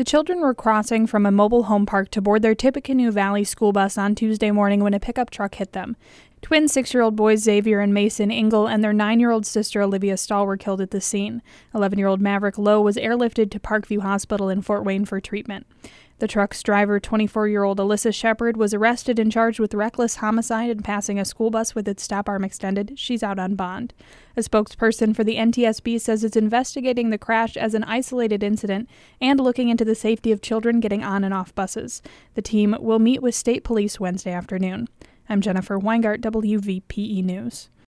The children were crossing from a mobile home park to board their Tippecanoe Valley school bus on Tuesday morning when a pickup truck hit them. Twin 6-year-old boys Xavier and Mason Engel and their 9-year-old sister Olivia Stahl were killed at the scene. 11-year-old Maverick Lowe was airlifted to Parkview Hospital in Fort Wayne for treatment. The truck's driver, 24-year-old Alyssa Shepard, was arrested and charged with reckless homicide and passing a school bus with its stop arm extended. She's out on bond. A spokesperson for the NTSB says it's investigating the crash as an isolated incident and looking into the safety of children getting on and off buses. The team will meet with state police Wednesday afternoon. I'm Jennifer Weingart, WVPE News.